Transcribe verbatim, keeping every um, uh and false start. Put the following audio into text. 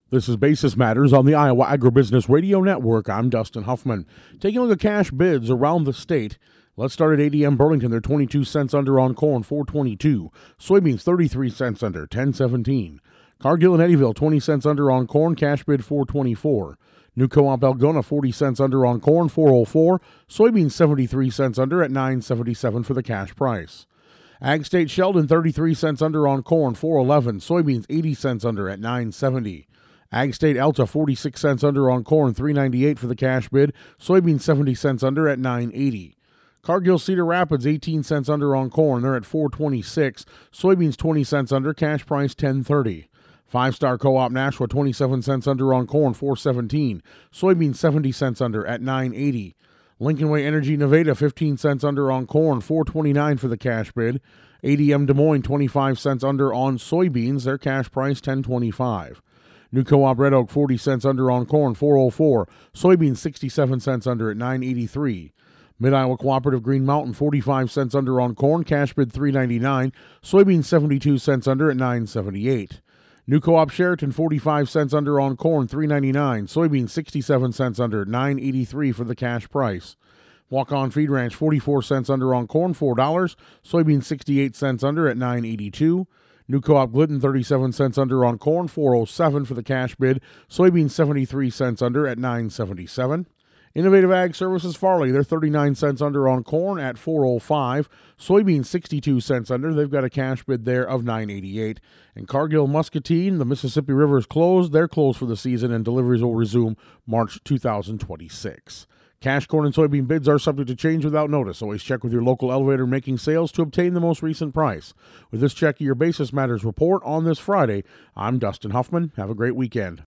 This is Basis Matters on the Iowa Agribusiness Radio Network. I'm Dustin Huffman. Taking a look at cash bids around the state. Let's start at A D M Burlington. They're twenty-two cents under on corn, four twenty-two. Soybeans thirty-three cents under, ten seventeen. Cargill and Eddyville twenty cents under on corn, cash bid four twenty-four. New Co-op Algona forty cents under on corn, four oh four. Soybeans seventy-three cents under at nine seventy-seven for the cash price. Ag State Sheldon thirty-three cents under on corn, four eleven. Soybeans eighty cents under at nine seventy. Ag State Alta forty-six cents under on corn, three ninety-eight for the cash bid. Soybeans seventy cents under at nine eighty. Cargill Cedar Rapids eighteen cents under on corn, they're at four twenty-six. Soybeans twenty cents under, cash price ten thirty. Five Star Co-op Nashua twenty-seven cents under on corn, four seventeen. Soybeans seventy cents under at nine eighty. Lincoln Way Energy Nevada fifteen cents under on corn, four twenty-nine for the cash bid. A D M Des Moines twenty-five cents under on soybeans, their cash price ten twenty-five. New Co-op Red Oak forty cents under on corn, four oh four. Soybeans sixty-seven cents under at nine eighty-three. Mid-Iowa Cooperative Green Mountain forty-five cents under on corn, cash bid three ninety-nine. Soybeans seventy-two cents under at nine seventy-eight. New Co-op Sheraton forty-five cents under on corn, three ninety-nine. Soybeans sixty-seven cents under, nine eighty-three for the cash price. Walk-On Feed Ranch forty-four cents under on corn, four dollars. Soybeans sixty-eight cents under at nine eighty-two. New Co-op Glidden thirty-seven cents under on corn, four oh seven for the cash bid. Soybeans seventy-three cents under at nine seventy-seven. Innovative Ag Services Farley, they're thirty-nine cents under on corn at four oh five. Soybeans sixty-two cents under. They've got a cash bid there of nine eighty-eight. And Cargill Muscatine, the Mississippi River is closed. They're closed for the season, and deliveries will resume March two thousand twenty-six. Cash corn and soybean bids are subject to change without notice. Always check with your local elevator making sales to obtain the most recent price. With this check of your Basis Matters report on this Friday, I'm Dustin Huffman. Have a great weekend.